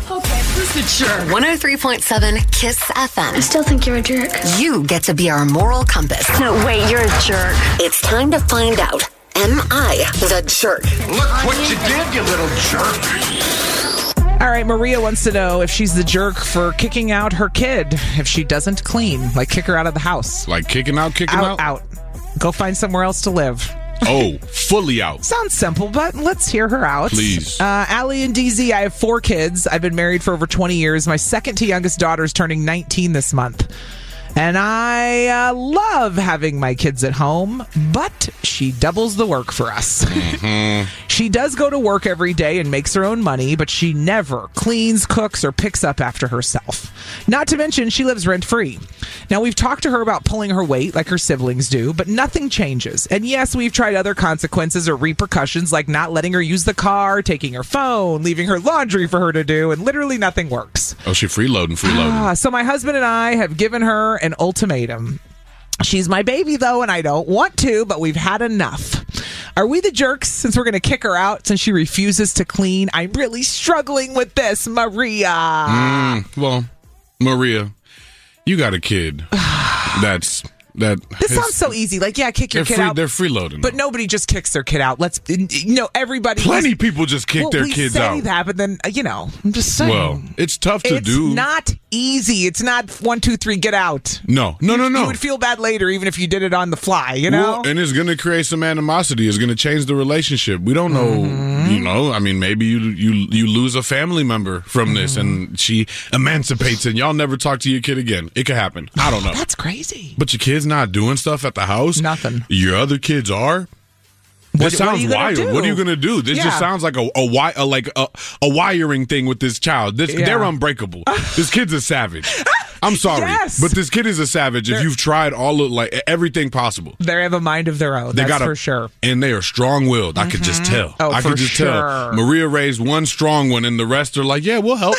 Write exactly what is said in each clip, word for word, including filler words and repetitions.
Okay, who's the jerk? one oh three point seven KISS F M. I still think you're a jerk. You get to be our moral compass. No, wait, you're a jerk. It's time to find out. Am I the jerk? Look what you did, you little jerk. All right, Maria wants to know if she's the jerk for kicking out her kid if she doesn't clean. Like, kick her out of the house. Like kicking out, kicking Out, out? out. Go find somewhere else to live. Oh, fully out. Sounds simple, but let's hear her out. Please. Uh, Allie and D Z, I have four kids. I've been married for over twenty years. My second to youngest daughter is turning nineteen this month. And I uh, love having my kids at home, but she doubles the work for us. Mm-hmm. She does go to work every day and makes her own money, but she never cleans, cooks, or picks up after herself. Not to mention, she lives rent-free. Now, we've talked to her about pulling her weight like her siblings do, but nothing changes. And yes, we've tried other consequences or repercussions like not letting her use the car, taking her phone, leaving her laundry for her to do, and literally nothing works. Oh, she freeloading, freeloading. Ah, so my husband and I have given her an ultimatum. She's my baby, though, and I don't want to, but we've had enough. Are we the jerks since we're going to kick her out since she refuses to clean? I'm really struggling with this, Maria. Mm, well, Maria, you got a kid that's... That this is, sounds so easy. Like, yeah, kick your kid free, out. They're freeloading. But nobody just kicks their kid out. Let's, you know, everybody. Plenty must, people just kick well, their we kids say out. that, but then, you know, I'm just saying. Well, it's tough to it's do. It's not easy. It's not one, two, three, get out. No, no, no, no. You would feel bad later, even if you did it on the fly, you know? Well, and it's going to create some animosity. It's going to change the relationship. We don't know, mm-hmm. you know, I mean, maybe you you you lose a family member from mm-hmm. this and she emancipates and y'all never talk to your kid again. It could happen. I don't know. That's crazy. But your kid's not doing stuff at the house? Nothing. Your other kids are? What, this sounds what wired. Do? What are you going to do? This yeah. just sounds like a, a, wi- a like a, a wiring thing with this child. This, yeah. They're unbreakable. This kid's a savage. I'm sorry, yes. but this kid is a savage. They're, if you've tried all of like everything possible, they have a mind of their own. They that's got a, for sure, and they are strong-willed. Mm-hmm. I could just tell. Oh, I for could just sure. tell. Maria raised one strong one, and the rest are like, "Yeah, we'll help."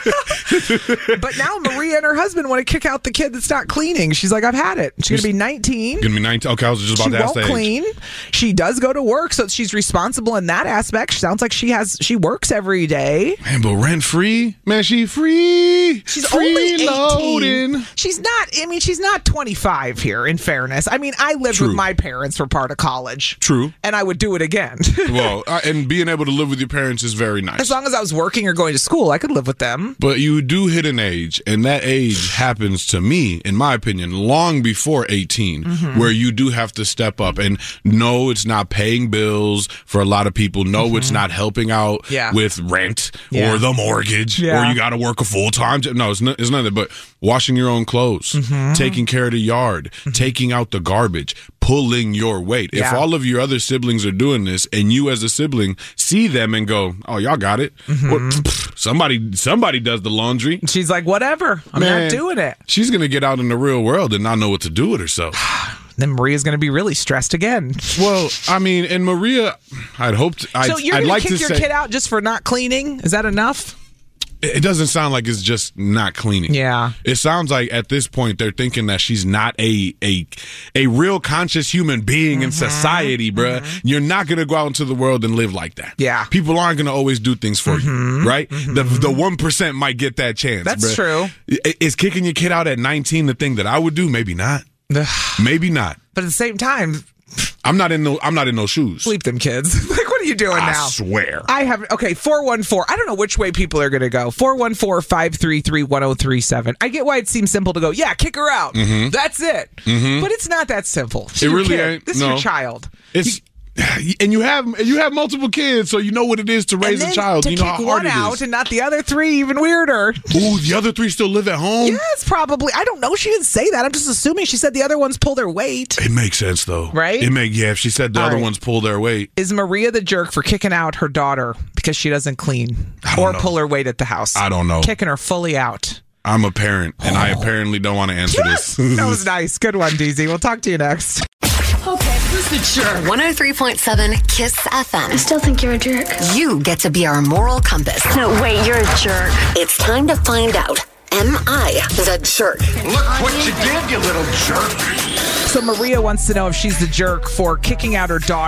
But now Maria and her husband want to kick out the kid that's not cleaning. She's like, "I've had it." She's gonna be nineteen. Gonna be nineteen. Okay, I was just about she to ask won't that clean. Age. She does go to work, so she's responsible in that aspect. Sounds like she has. She works every day. Man, but rent free, man, she free. She's free only eighteen. Loading. She's not, I mean, she's not twenty-five here, in fairness. I mean, I lived True. with my parents for part of college. True. And I would do it again. Well, uh, and being able to live with your parents is very nice. As long as I was working or going to school, I could live with them. But you do hit an age, and that age happens to me, in my opinion, long before eighteen, mm-hmm. where you do have to step up. And no, it's not paying bills for a lot of people. No, mm-hmm. it's not helping out yeah. with rent yeah. or the mortgage, yeah. or you got to work a full-time job. No, it's, not, it's none of that. But washing your own clothes, mm-hmm. taking care of the yard, mm-hmm. taking out the garbage, pulling your weight. Yeah. If all of your other siblings are doing this and you as a sibling see them and go, oh, y'all got it. Mm-hmm. Well, pff, somebody somebody does the laundry. She's like, whatever. I'm Man, not doing it. She's going to get out in the real world and not know what to do with herself. Then Maria's going to be really stressed again. Well, I mean, and Maria, I'd hoped. I'd, so you're I'd going like to kick to your say, kid out just for not cleaning? Is that enough? It doesn't sound like it's just not cleaning. Yeah. It sounds like at this point they're thinking that she's not a a a real conscious human being mm-hmm. in society, bruh. Mm-hmm. You're not going to go out into the world and live like that. Yeah. People aren't going to always do things for mm-hmm. you, right? Mm-hmm. The the one percent might get that chance. That's bruh. true. Is kicking your kid out at nineteen the thing that I would do? Maybe not. Maybe not. But at the same time, I'm not in no I'm not in those shoes. Sleep them kids. Like, what are you doing I now? I swear. I have, okay, four one four. I don't know which way people are going to go. four one four, five three three, one oh three seven. I get why it seems simple to go, yeah, kick her out. Mm-hmm. That's it. Mm-hmm. But it's not that simple. She's it really kid. ain't. This is no. your child. It's... You, And you have you have multiple kids, so you know what it is to raise and then a child. To you know kick how hard one it out is. and not the other three, even weirder. Ooh, the other three still live at home? Yes, probably. I don't know. She didn't say that. I'm just assuming she said the other ones pull their weight. It makes sense, though. Right? It make yeah, if she said the All other right. ones pull their weight. Is Maria the jerk for kicking out her daughter because she doesn't clean or know. pull her weight at the house? I don't know. Kicking her fully out. I'm a parent, and oh. I apparently don't want to answer yes! this. That was nice. Good one, D Z. We'll talk to you next. Okay, who's the jerk? one oh three point seven KISS F M. I still think you're a jerk. You get to be our moral compass. No, wait, you're a jerk. It's time to find out. Am I the jerk? Look what you did, you little jerk. So Maria wants to know if she's the jerk for kicking out her daughter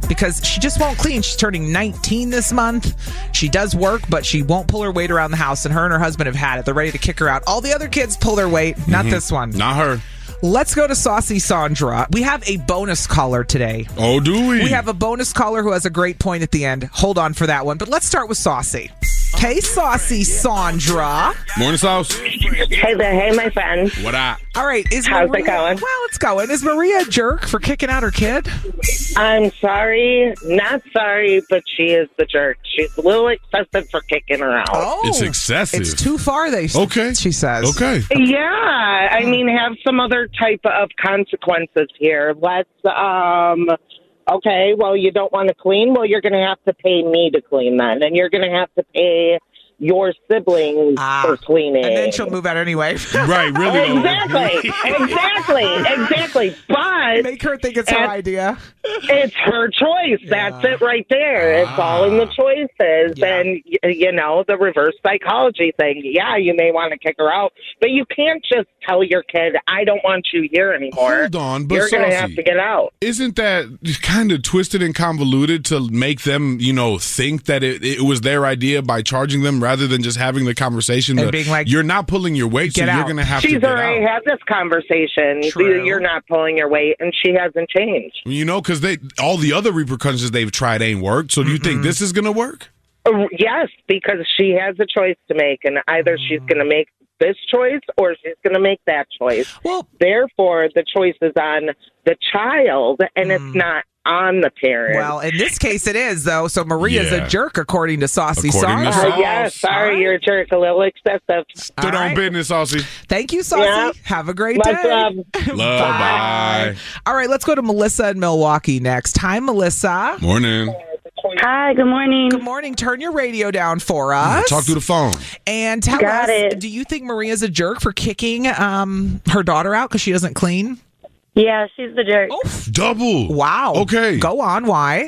because she just won't clean. She's turning nineteen this month. She does work, but she won't pull her weight around the house, and her and her husband have had it. They're ready to kick her out. All the other kids pull their weight, not this one. Not her. Let's go to Saucy Sandra. We have a bonus caller today. Oh, do we? We have a bonus caller who has a great point at the end. Hold on for that one. But let's start with Saucy. Hey, Saucy Sandra. Morning, Sauce. Hey there, hey, my friend. What up? All right. Is How's Maria, it going? Well, it's going. Is Maria a jerk for kicking out her kid? I'm sorry, not sorry, but she is the jerk. She's a little excessive for kicking her out. Oh. It's excessive. It's too far, they Okay. she says. Okay. Yeah, I mean, have some other type of consequences here. Let's, um, okay, well, you don't want to clean? Well, you're going to have to pay me to clean then, and you're going to have to pay your siblings Ah, for cleaning. And then she'll move out anyway. Right, really. though. Exactly, exactly, exactly. But Make her think it's her And- idea. it's her choice. That's it right there. It's all in the choices. Yeah. And, y- you know, the reverse psychology thing. Yeah, you may want to kick her out, but you can't just tell your kid, I don't want you here anymore. Hold on, but You're going to Saucy, have to get out. Isn't that kind of twisted and convoluted to make them, you know, think that it, it was their idea by charging them rather than just having the conversation? And to, being like, you're not pulling your weight, so get you're out. going to have She's to get already out. had this conversation. True. You're not pulling your weight, and she hasn't changed. You know, because they all the other repercussions they've tried ain't worked. So do you think this is going to work? Uh, Yes, because she has a choice to make, and either she's going to make this choice or she's going to make that choice. Well, Therefore, the choice is on the child, and it's not on the parent. well, in this case it is, though. So Maria's Yeah. a jerk, according to Saucy According to Sandra. Saucy. Uh, yes, sorry, you're a jerk, a little excessive. Stood All on right. business, Saucy. Thank you, Saucy. Yeah. Have a great Much day. love. Love, bye. All right, let's go to Melissa in Milwaukee next. Hi, Melissa. Morning. Hi, good morning. Good morning. Turn your radio down for us. Talk through the phone. And tell Got us, it. do you think Maria's a jerk for kicking um, her daughter out because she doesn't clean? Yeah, she's the jerk. Double. Wow. Okay. Go on. Why?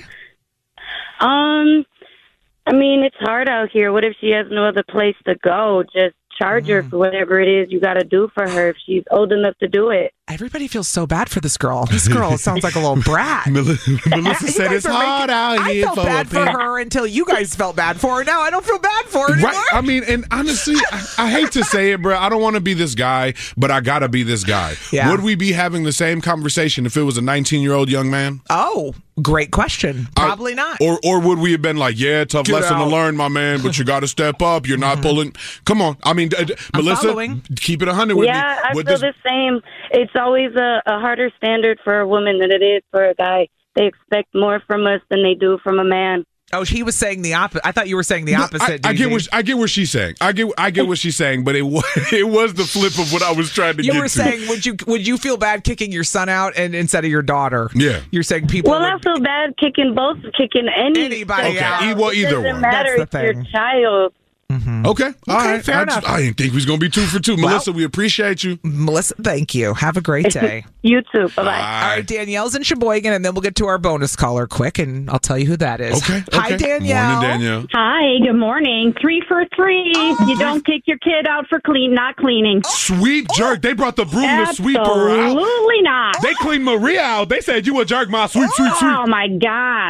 Um, I mean, it's hard out here. What if she has no other place to go? Just charge her for whatever it is you got to do for her if she's old enough to do it. Everybody feels so bad for this girl. This girl sounds like a little brat. Melissa, Melissa You said guys it's are hard making- out I here felt for bad a for pimp. her until you guys felt bad for her. Now I don't feel bad for her anymore. Right. I mean, and honestly, I, I hate to say it, bro. I don't want to be this guy, but I gotta be this guy. Yeah. Would we be having the same conversation if it was a nineteen-year-old young man? Oh, great question. Probably I- not. Or, or would we have been like, yeah, tough Get lesson out. to learn, my man, but you got to step up. You're not pulling. Come on. I mean, uh, Melissa, following. keep it a hundred with Yeah, me. I Would feel this- the same. It's always a, a harder standard for a woman than it is for a guy. They expect more from us than they do from a man. Oh, he was saying the opposite. I thought you were saying the No, opposite. I, I get Doozy. what I get what she's saying. I get I get what she's saying, but it was it was the flip of what I was trying to You get were to. saying, would you would you feel bad kicking your son out and instead of your daughter? Yeah. You're saying people. Well, I would, feel bad kicking both, kicking any Anybody Okay, out. e- well, It either doesn't one. matter That's the if your thing. child. Okay, all right. fair I, enough. just, I didn't think we was gonna be two for two. Melissa, we appreciate you. Melissa, thank you. Have a great day. You too. Bye bye. All right, Danielle's in Sheboygan, and then we'll get to our bonus caller quick, and I'll tell you who that is. Okay. Hi, okay. Danielle. Morning, Danielle. Hi, good morning. Three for three. You don't kick your kid out for clean, not cleaning. Sweep jerk. They brought the broom to sweep her out. Absolutely not. They cleaned Maria out. They said you a jerk, my sweep, sweep, sweep. Oh my God.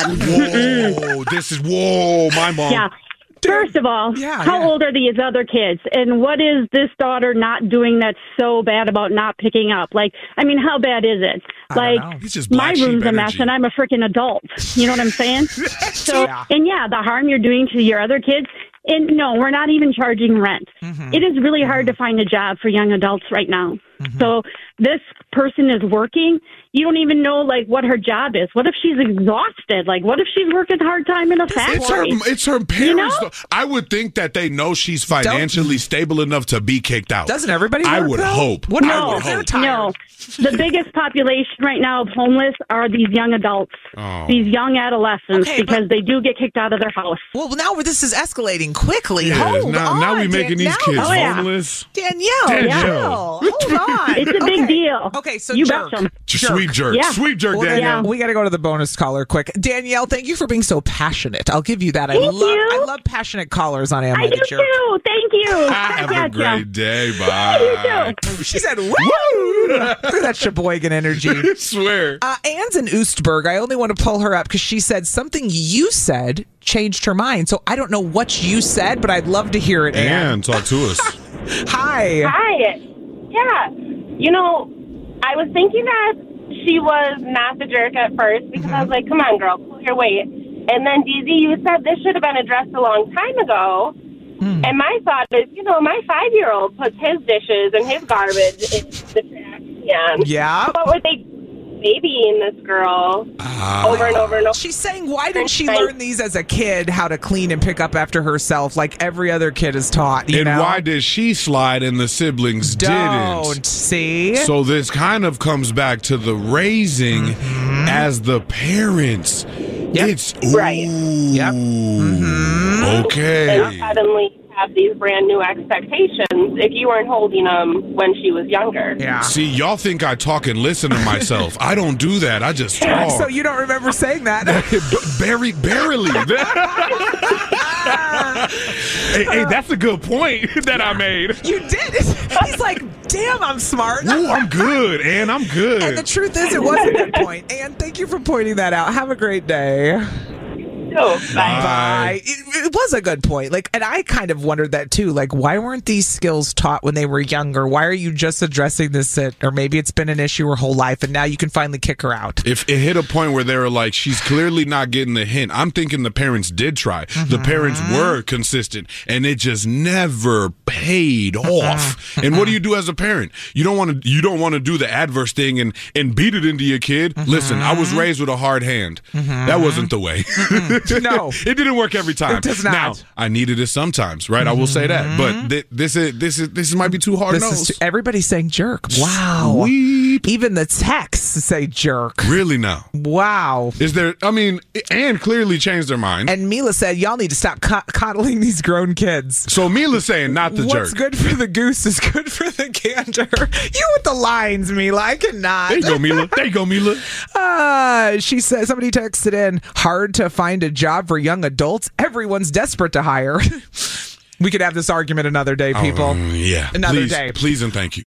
Whoa, this is whoa, my mom. Yeah. First of all, Yeah, how yeah. old are these other kids? And what is this daughter not doing that's so bad about not picking up? Like, I mean, how bad is it? I Like, don't know. It's just my black sheep room's a mess energy. and I'm a freaking adult. You know what I'm saying? So, Yeah. and yeah, the harm you're doing to your other kids. And no, we're not even charging rent. Mm-hmm. It is really hard to find a job for young adults right now. Mm-hmm. So this person is working. You don't even know like what her job is. What if she's exhausted? Like, what if she's working hard time in a It's her, factory? it's her parents. You know? though. I would think that they know she's financially stable enough to be kicked out. Doesn't everybody? I work, would though? hope. What I No, would they're hope. tired. No, the biggest population right now of homeless are these young adults, Oh. these young adolescents, Okay, because but- they do get kicked out of their house. Well, now this is escalating quickly. Yeah, Hold now, on, now we making these Danielle. kids Oh, yeah. homeless. Danielle, Danielle. Hold on. It's a big Okay. deal. Okay, so you jerk. betcha. Just sweep jerk. Yeah. Sweep jerk, Well, then, Danielle. we got to go to the bonus caller quick. Danielle, thank you for being so passionate. I'll give you that. I Thank love you. I love passionate callers on Am I I the do Jerk. too. Thank you. Have a Gotcha. great day. Bye. You too. She said, woo! Look at that Sheboygan energy. I swear. Uh, Anne's in Oostburg. I only want to pull her up because she said something you said changed her mind. So I don't know what you said, but I'd love to hear it, Anne. Anne, talk to us. Hi. Hi. Yeah. You know, I was thinking that she was not the jerk at first because I was like, come on, girl, pull your weight. And then, D Z, you said this should have been addressed a long time ago. Mm. And my thought is, you know, my five-year-old puts his dishes and his garbage in the trash can. Yeah. What were they babying this girl uh, over and over and over? She's saying, why didn't she learn these as a kid, how to clean and pick up after herself like every other kid is taught? You and know? Why did she slide and the siblings Don't. didn't? See? So this kind of comes back to the raising mm-hmm. as the parents. Yep. It's ooh, right. Yep. Mm-hmm. Okay. And suddenly have these brand new expectations if you weren't holding them when she was younger. Yeah. See, y'all think I talk and listen to myself. I don't do that. I just talk. So you don't remember saying that? Barely, barely. hey, hey, that's a good point that I made. You did. He's like, damn, I'm smart. Ooh, I'm good, Ann. I'm good. And the truth is, it was a good point. Ann, thank you for pointing that out. Have a great day. Oh, bye. Bye. It, it was a good point. Like, and I kind of wondered that too. Like, why weren't these skills taught when they were younger? Why are you just addressing this at, or maybe it's been an issue her whole life, and now you can finally kick her out? If it hit a point where they were like, she's clearly not getting the hint. I'm thinking the parents did try. Mm-hmm. The parents were consistent, and it just never paid off. And what do you do as a parent? You don't want to. You don't want to do the adverse thing and and beat it into your kid. Mm-hmm. Listen, I was raised with a hard hand. Mm-hmm. That wasn't the way. No, it didn't work every time. It does not. Now I needed it sometimes, right? Mm-hmm. I will say that, but th- this is this is this might be too hard. This is too, everybody's saying jerk. Wow. Sweet. Even the texts say jerk. Really now? Wow. Is there? I mean, Anne clearly changed her mind. And Mila said, "Y'all need to stop co- coddling these grown kids." So Mila's saying, not the What's jerk. What's good for the goose is good for the gander. You with the lines, Mila. I cannot. There you go, Mila. There you go, Mila. Uh, she said, somebody texted in, hard to find a job for young adults. Everyone's desperate to hire. We could have this argument another day, people. Um, yeah. Another please, day. Please and thank you.